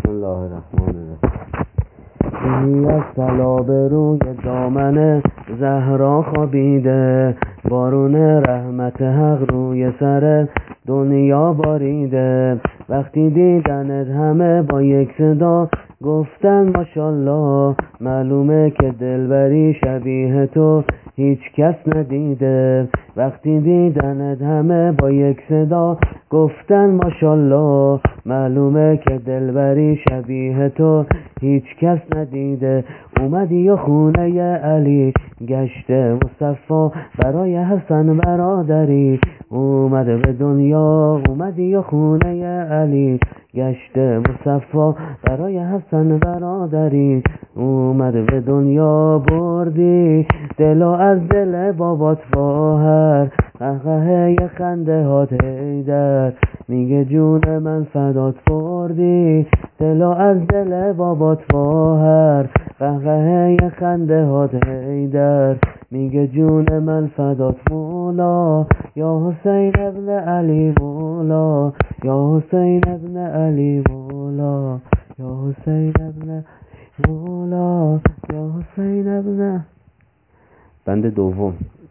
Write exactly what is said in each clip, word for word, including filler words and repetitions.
بسم الله الرحمن الرحیم. از طلا به روی دامن زهرا خوابیده، بارون رحمت حق روی سر دنیا باریده. وقتی دیدنت همه با یک صدا گفتن ماشالله، معلومه که دلبری شبیه تو هیچ کس ندیده. وقتی دیدنت همه با یک صدا گفتن ماشالله، معلومه که دلبری شبیه تو هیچ کس ندیده. اومدی و خونه علی گشته مصطفی، برای حسن برادری اومده به دنیا. اومدی و خونه علی گشته مصطفی، برای حسن برادری اومده به دنیا. بردی دلو از دل بابات فاهر، قهقه خنده هات هیدر میگه جون من فدات. بردی دلو از دل بابات فاهر، قهقه خنده هات هیدر میگه جون من فدات. مولا یا حسین ابن علی، مولا یا حسین ابن علی، مولا یا حسین ابن مولا یا حسین ابن. بند دوم.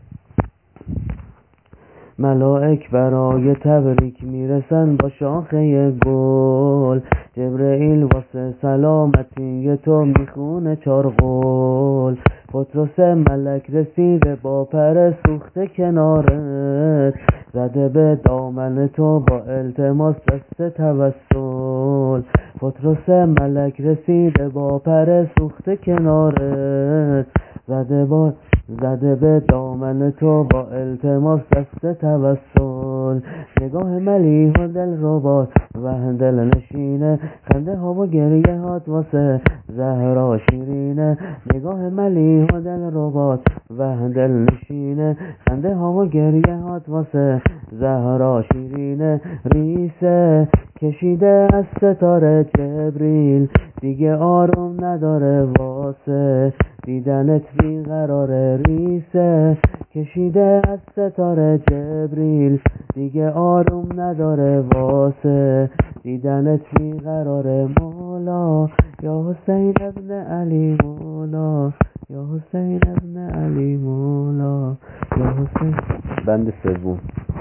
ملائک برای تبریک میرسن با شاخه گل، جبرئیل واسه سلامتی تو میخونه چار قول. پطرس ملک رسیده با پر سوخته کنارت، زده به دامن تو با التماس دست توسل. پطرس ملک رسیده با پر سوخته کنارت، زده با زده به دامن تو با التماس دست توسل. نگاه ملیح و دل ربات و دل نشینه، خنده ها و گریه هات واسه زهرا شیرینه. نگاه ملیح و دل ربات و دل نشینه، خنده ها و گریه هات واسه زهرا شیرینه. ریسه کشیده از ستاره جبریل، دیگه آروم نداره واسه دیدنت بیقراره. ریسه کشیده از ستاره جبریل، دیگه آروم نداره واسه دیدنت بیقراره. مولا یا حسین ابن علی، مولا یا حسین ابن علی، مولا یا حسین. بند سوم.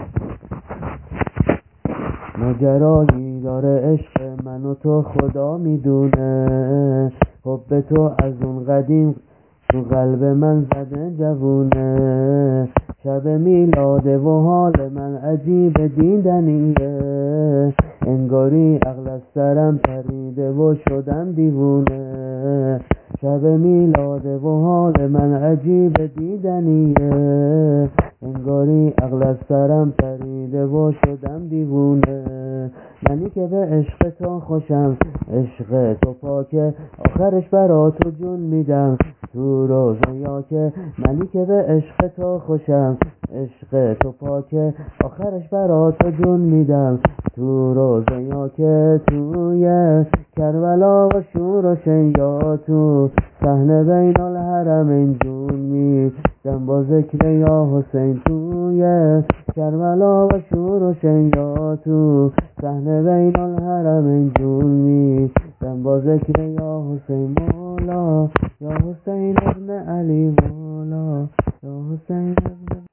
ماجرایی داره عشق من و تو خدا میدونه، حب تو از اون قدیم تو قلب من زده جوونه. شب میلاده و حال من عجیب دیدنیه، انگاری عقل از سرم پریده و شدم دیوونه. شب میلاده و حال من عجیب دیدنیه، انگاری عقل از سرم پریده و شدم دیوونه. منی که به عشق تو خوشم، عشق تو پاکه، آخرش برا تو جون میدم تو روزیا که. منی که به عشق تو خوشم، عشق تو پاکه، آخرش برا تو جون میدم تو روزیا که. توی کربلا و شور و شنگا، تو صحنه بین الحرمین جون میدم با ذکر یا حسین. توی کربلا و شور و شنگا، تو صحنه بین الحرمین جون میدم با ذکر یا حسین. مولا یا حسین ابن علی، مولا یا حسین ابن